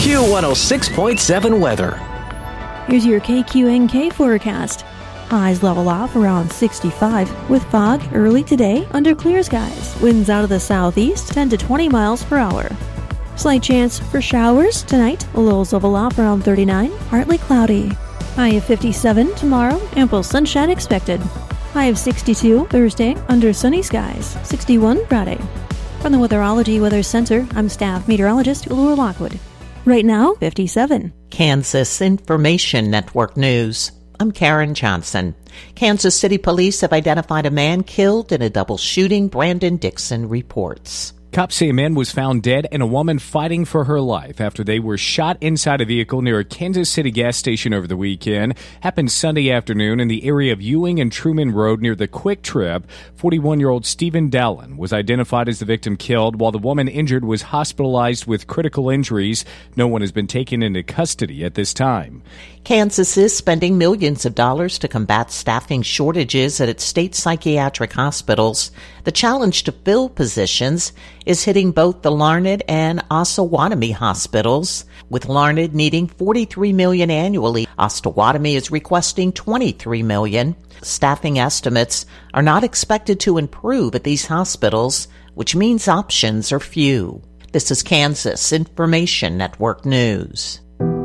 Q106.7 weather. Here's your KQNK forecast. Highs level off around 65 with fog early today under clear skies. Winds out of the southeast 10 to 20 miles per hour. Slight chance for showers tonight. Lows level off around 39, partly cloudy. High of 57 tomorrow, ample sunshine expected. High of 62 Thursday under sunny skies. 61 Friday. From the Weatherology Weather Center, I'm staff meteorologist Laura Lockwood. Right now, 57. Kansas Information Network News. I'm Karen Johnson. Kansas City Police have identified a man killed in a double shooting, Brandon Dixon reports. Cops say a man was found dead and a woman fighting for her life after they were shot inside a vehicle near a Kansas City gas station over the weekend. Happened Sunday afternoon in the area of Ewing and Truman Road near the Quick Trip. 41-year-old Stephen Dallin was identified as the victim killed, while the woman injured was hospitalized with critical injuries. No one has been taken into custody at this time. Kansas is spending millions of dollars to combat staffing shortages at its state psychiatric hospitals. The challenge to fill positions is hitting both the Larned and Osawatomie hospitals, with Larned needing $43 million annually. Osawatomie is requesting $23 million. Staffing estimates are not expected to improve at these hospitals, which means options are few. This is Kansas Information Network News.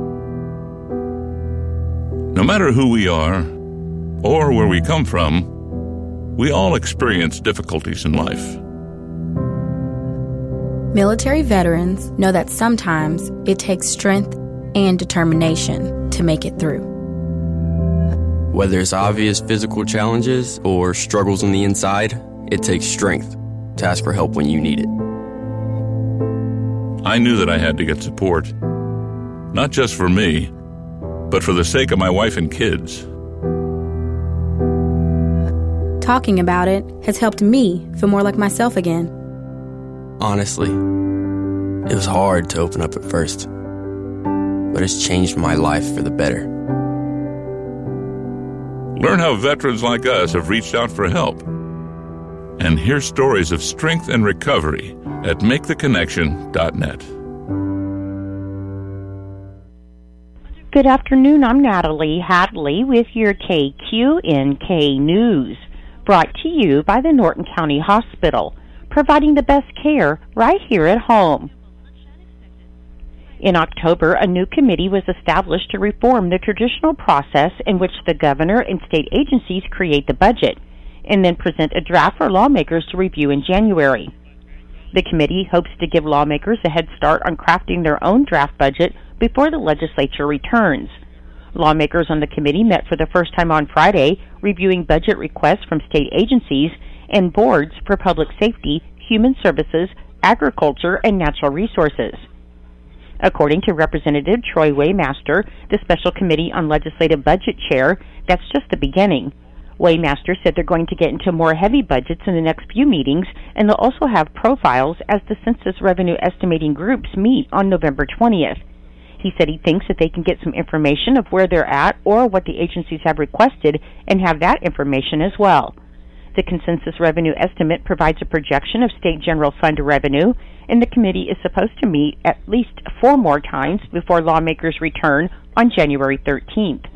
No matter who we are or where we come from, we all experience difficulties in life. Military veterans know that sometimes it takes strength and determination to make it through. Whether it's obvious physical challenges or struggles on the inside, it takes strength to ask for help when you need it. I knew that I had to get support, not just for me, but for the sake of my wife and kids. Talking about it has helped me feel more like myself again. Honestly, it was hard to open up at first, but it's changed my life for the better. Learn how veterans like us have reached out for help, and hear stories of strength and recovery at MakeTheConnection.net. Good afternoon, I'm Natalie Hadley with your KQNK News, brought to you by the Norton County Hospital, providing the best care right here at home. In October, a new committee was established to reform the traditional process in which the governor and state agencies create the budget and then present a draft for lawmakers to review in January. The committee hopes to give lawmakers a head start on crafting their own draft budget before the legislature returns. Lawmakers on the committee met for the first time on Friday, reviewing budget requests from state agencies and boards for public safety, human services, agriculture, and natural resources. According to Representative Troy Waymaster, the Special Committee on Legislative Budget Chair, that's just the beginning. Waymaster said they're going to get into more heavy budgets in the next few meetings, and they'll also have profiles as the Census Revenue Estimating Groups meet on November 20th. He said he thinks that they can get some information of where they're at or what the agencies have requested and have that information as well. The consensus revenue estimate provides a projection of state general fund revenue, and the committee is supposed to meet at least 4 more times before lawmakers return on January 13th.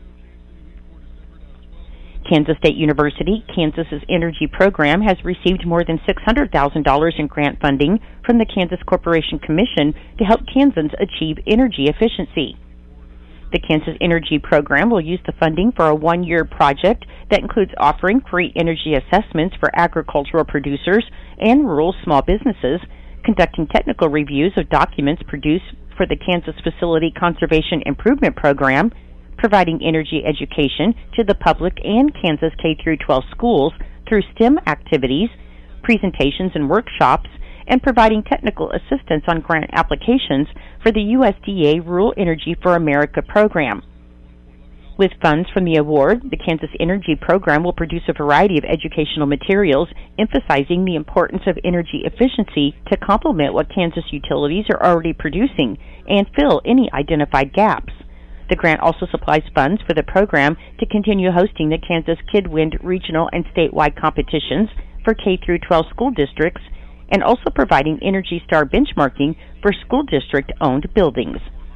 Kansas State University, Kansas's energy program, has received more than $600,000 in grant funding from the Kansas Corporation Commission to help Kansans achieve energy efficiency. The Kansas Energy Program will use the funding for a 1-year project that includes offering free energy assessments for agricultural producers and rural small businesses, conducting technical reviews of documents produced for the Kansas Facility Conservation Improvement Program, providing energy education to the public and Kansas K-12 schools through STEM activities, presentations and workshops, and providing technical assistance on grant applications for the USDA Rural Energy for America program. With funds from the award, the Kansas Energy Program will produce a variety of educational materials emphasizing the importance of energy efficiency to complement what Kansas utilities are already producing and fill any identified gaps. The grant also supplies funds for the program to continue hosting the Kansas KidWind regional and statewide competitions for K-12 school districts, and also providing Energy Star benchmarking for school district-owned buildings.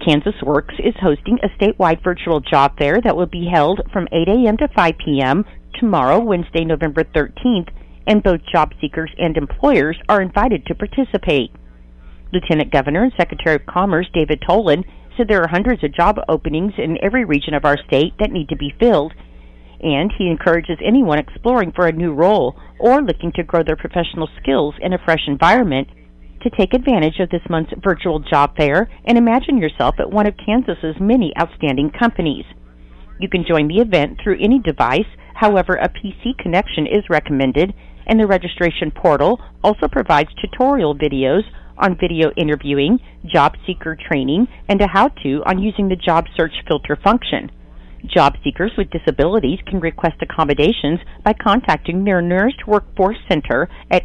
Kansas Works is hosting a statewide virtual job fair that will be held from 8 a.m. to 5 p.m. tomorrow, Wednesday, November 13th, and both job seekers and employers are invited to participate. Lieutenant Governor and Secretary of Commerce David Tolan said there are hundreds of job openings in every region of our state that need to be filled, and he encourages anyone exploring for a new role or looking to grow their professional skills in a fresh environment to take advantage of this month's virtual job fair and imagine yourself at one of Kansas's many outstanding companies. You can join the event through any device, however, a PC connection is recommended, and the registration portal also provides tutorial videos on video interviewing, job seeker training, and a how-to on using the job search filter function. Job seekers with disabilities can request accommodations by contacting their nearest workforce center at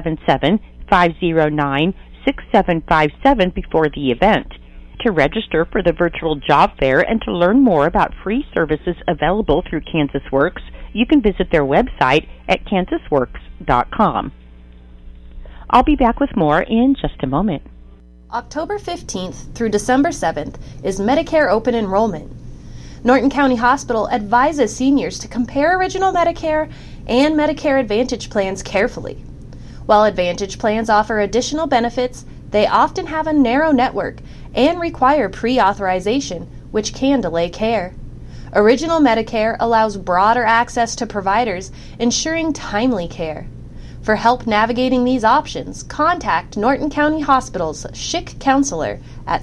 877-509-6757 before the event. To register for the virtual job fair and to learn more about free services available through Kansas Works, you can visit their website at kansasworks.com. I'll be back with more in just a moment. October 15th through December 7th is Medicare Open Enrollment. Norton County Hospital advises seniors to compare Original Medicare and Medicare Advantage plans carefully. While Advantage plans offer additional benefits, they often have a narrow network and require pre-authorization, which can delay care. Original Medicare allows broader access to providers, ensuring timely care. For help navigating these options, contact Norton County Hospital's SHIC counselor at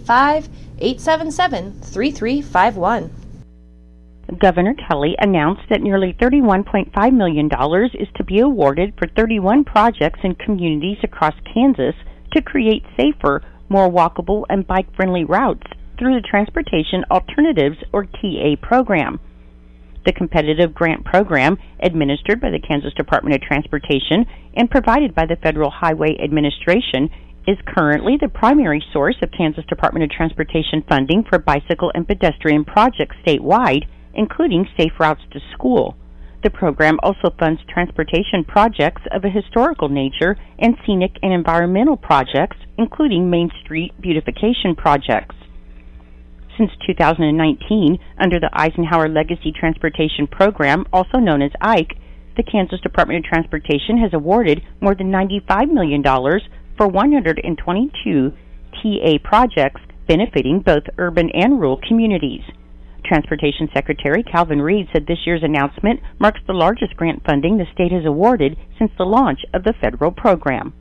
785-877-3351. Governor Kelly announced that nearly $31.5 million is to be awarded for 31 projects in communities across Kansas to create safer, more walkable, and bike-friendly routes through the Transportation Alternatives, or TA, program. The competitive grant program, administered by the Kansas Department of Transportation and provided by the Federal Highway Administration, is currently the primary source of Kansas Department of Transportation funding for bicycle and pedestrian projects statewide, including Safe Routes to School. The program also funds transportation projects of a historical nature and scenic and environmental projects, including Main Street beautification projects. Since 2019, under the Eisenhower Legacy Transportation Program, also known as EIC, the Kansas Department of Transportation has awarded more than $95 million for 122 TA projects benefiting both urban and rural communities. Transportation Secretary Calvin Reed said this year's announcement marks the largest grant funding the state has awarded since the launch of the federal program.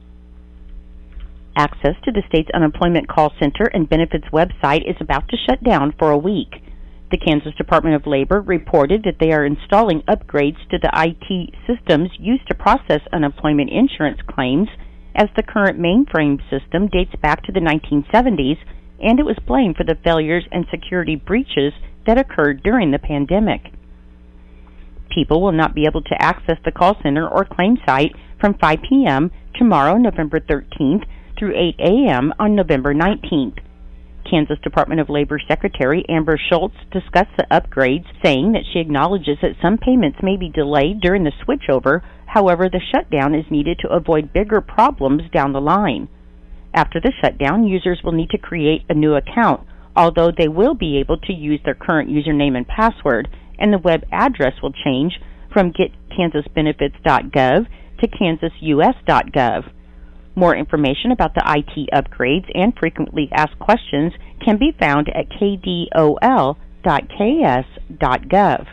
Access to the state's unemployment call center and benefits website is about to shut down for a week. The Kansas Department of Labor reported that they are installing upgrades to the IT systems used to process unemployment insurance claims, as the current mainframe system dates back to the 1970s, and it was blamed for the failures and security breaches that occurred during the pandemic. People will not be able to access the call center or claim site from 5 p.m. tomorrow, November 13th, through 8 a.m. on November 19th. Kansas Department of Labor Secretary Amber Schultz discussed the upgrades, saying that she acknowledges that some payments may be delayed during the switchover. However, the shutdown is needed to avoid bigger problems down the line. After the shutdown, users will need to create a new account, although they will be able to use their current username and password, and the web address will change from getkansasbenefits.gov to kansasus.gov. More information about the IT upgrades and frequently asked questions can be found at kdol.ks.gov.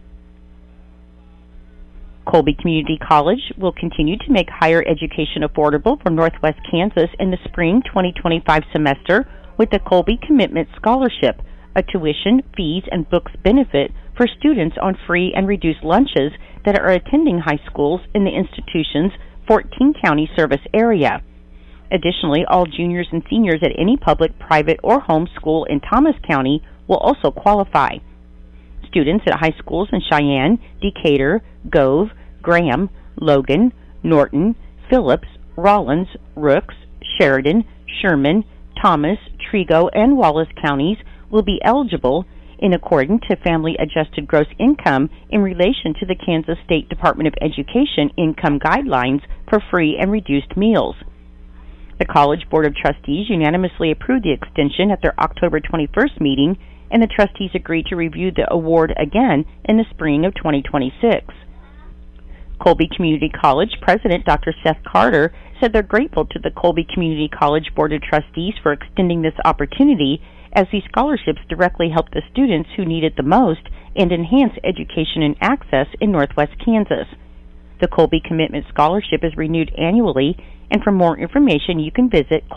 Colby Community College will continue to make higher education affordable for Northwest Kansas in the spring 2025 semester with the Colby Commitment Scholarship, a tuition, fees, and books benefit for students on free and reduced lunches that are attending high schools in the institution's 14-county service area. Additionally, all juniors and seniors at any public, private, or home school in Thomas County will also qualify. Students at high schools in Cheyenne, Decatur, Gove, Graham, Logan, Norton, Phillips, Rollins, Rooks, Sheridan, Sherman, Thomas, Trego, and Wallace counties will be eligible in accordance to family-adjusted gross income in relation to the Kansas State Department of Education income guidelines for free and reduced meals. The College Board of Trustees unanimously approved the extension at their October 21st meeting, and the trustees agreed to review the award again in the spring of 2026. Colby Community College President Dr. Seth Carter said they're grateful to the Colby Community College Board of Trustees for extending this opportunity, as these scholarships directly help the students who need it the most and enhance education and access in Northwest Kansas. The Colby Commitment Scholarship is renewed annually, and for more information you can visit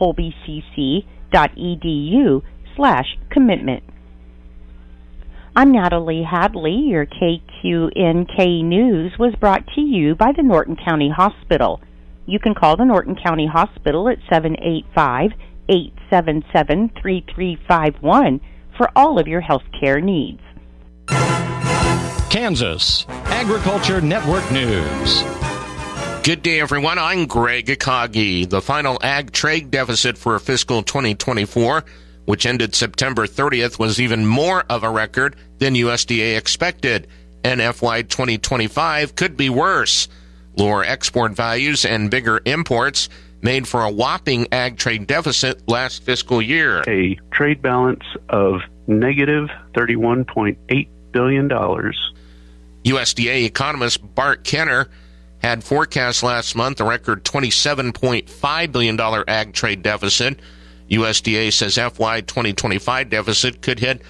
colbycc.edu/commitment. I'm Natalie Hadley. Your KQNK News was brought to you by the Norton County Hospital. You can call the Norton County Hospital at 785-877-3351 for all of your health care needs. Kansas Agriculture Network News. Good day, everyone. I'm Greg Akagi. The final ag trade deficit for fiscal 2024, which ended September 30th, was even more of a record than USDA expected, and FY 2025 could be worse. Lower export values and bigger imports made for a whopping ag trade deficit last fiscal year. A trade balance of negative $31.8 billion. USDA economist Bart Kenner had forecast last month a record $27.5 billion ag trade deficit. USDA says FY 2025 deficit could hit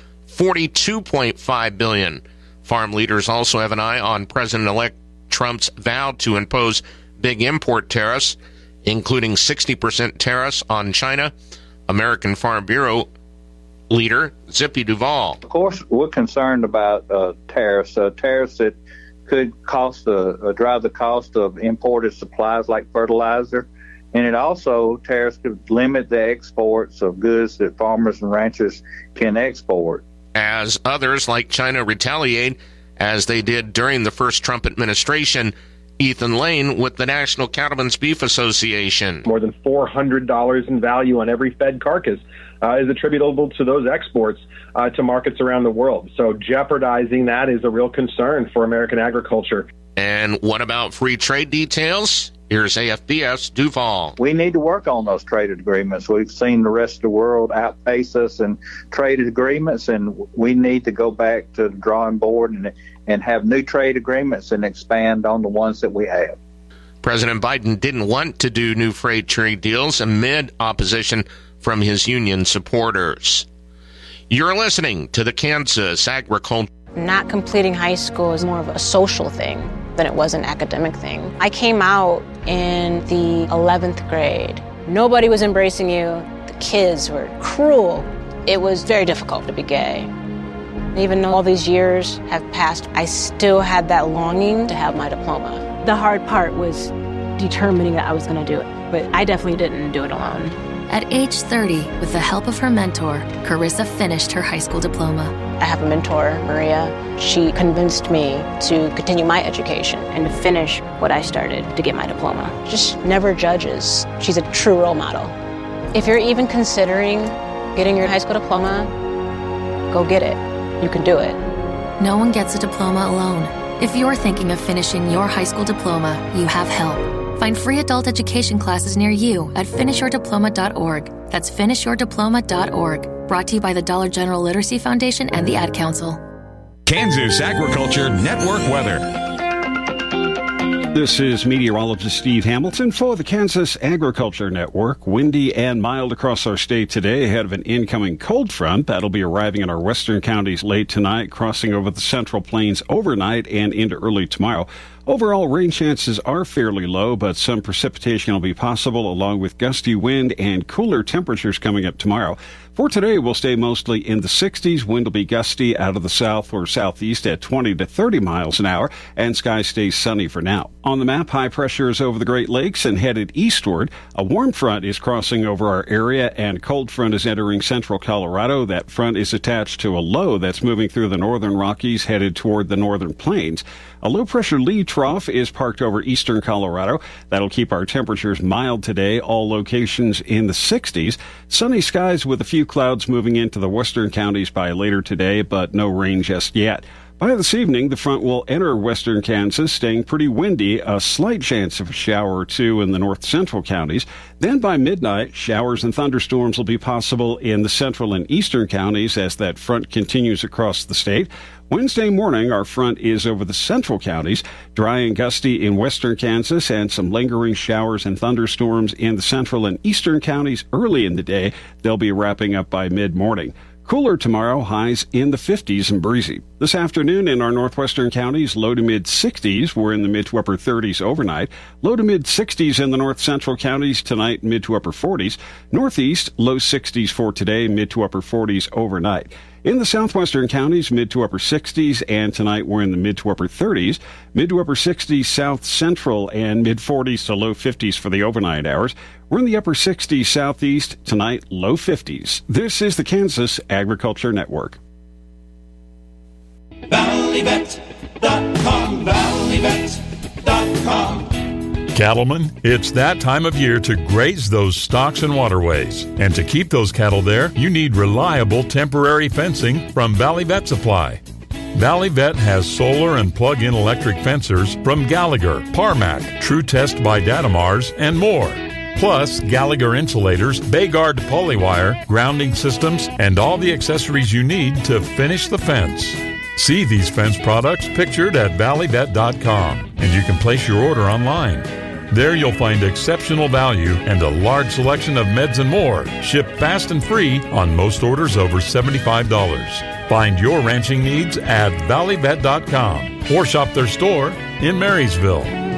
$42.5 billion. Farm leaders also have an eye on President-elect Trump's vow to impose big import tariffs, including 60% tariffs on China. American Farm Bureau leader Zippy Duvall. Of course, we're concerned about tariffs that could drive the cost of imported supplies like fertilizer. And it also, tariffs could limit the exports of goods that farmers and ranchers can export. As others like China retaliate, as they did during the first Trump administration, Ethan Lane with the National Cattlemen's Beef Association. More than $400 in value on every fed carcass is attributable to those exports to markets around the world. So jeopardizing that is a real concern for American agriculture. And what about free trade details? Here's AFB's Duvall. We need to work on those trade agreements. We've seen the rest of the world outpace us in trade agreements, and we need to go back to the drawing board and have new trade agreements and expand on the ones that we have. President Biden didn't want to do new free trade deals amid opposition from his union supporters. You're listening to the Kansas Agriculture. Not completing high school is more of a social thing than it was an academic thing. I came out in the 11th grade. Nobody was embracing you. The kids were cruel. It was very difficult to be gay. Even though all these years have passed, I still had that longing to have my diploma. The hard part was determining that I was going to do it, but I definitely didn't do it alone. At age 30, with the help of her mentor, Carissa finished her high school diploma. I have a mentor, Maria. She convinced me to continue my education and to finish what I started to get my diploma. Just never judges. She's a true role model. If you're even considering getting your high school diploma, go get it. You can do it. No one gets a diploma alone. If you're thinking of finishing your high school diploma, you have help. Find free adult education classes near you at finishyourdiploma.org. That's finishyourdiploma.org. Brought to you by the Dollar General Literacy Foundation and the Ad Council. Kansas Agriculture Network weather. This is meteorologist Steve Hamilton for the Kansas Agriculture Network. Windy and mild across our state today ahead of an incoming cold front that'll be arriving in our western counties late tonight, crossing over the Central Plains overnight and into early tomorrow. Overall, rain chances are fairly low, but some precipitation will be possible, along with gusty wind and cooler temperatures coming up tomorrow. For today, we'll stay mostly in the 60s. Wind will be gusty out of the south or southeast at 20 to 30 miles an hour, and skies stay sunny for now. On the map, high pressure is over the Great Lakes and headed eastward. A warm front is crossing over our area, and a cold front is entering central Colorado. That front is attached to a low that's moving through the northern Rockies, headed toward the northern plains. A low-pressure lee trough is parked over eastern Colorado. That'll keep our temperatures mild today, all locations in the 60s. Sunny skies with a few clouds moving into the western counties by later today, but no rain just yet. By this evening, the front will enter western Kansas, staying pretty windy, a slight chance of a shower or two in the north-central counties. Then by midnight, showers and thunderstorms will be possible in the central and eastern counties as that front continues across the state. Wednesday morning, our front is over the central counties, dry and gusty in western Kansas, and some lingering showers and thunderstorms in the central and eastern counties early in the day. They'll be wrapping up by mid-morning. Cooler tomorrow, highs in the 50s and breezy. This afternoon in our northwestern counties, low to mid-60s. We're in the mid to upper 30s overnight. Low to mid-60s in the north-central counties tonight, mid to upper 40s. Northeast, low 60s for today, mid to upper 40s overnight. In the southwestern counties, mid to upper 60s, and tonight we're in the mid to upper 30s, mid to upper 60s south central, and mid 40s to low 50s for the overnight hours. We're in the upper 60s southeast, tonight low 50s. This is the Kansas Agriculture Network. ValleyVet.com, ValleyVet.com. Cattlemen, it's that time of year to graze those stocks and waterways. And to keep those cattle there, you need reliable temporary fencing from Valley Vet Supply. Valley Vet has solar and plug-in electric fencers from Gallagher, Parmac, True Test by Datamars, and more. Plus, Gallagher insulators, Bayguard polywire, grounding systems, and all the accessories you need to finish the fence. See these fence products pictured at ValleyVet.com, and you can place your order online. There you'll find exceptional value and a large selection of meds and more, shipped fast and free on most orders over $75. Find your ranching needs at ValleyVet.com or shop their store in Marysville.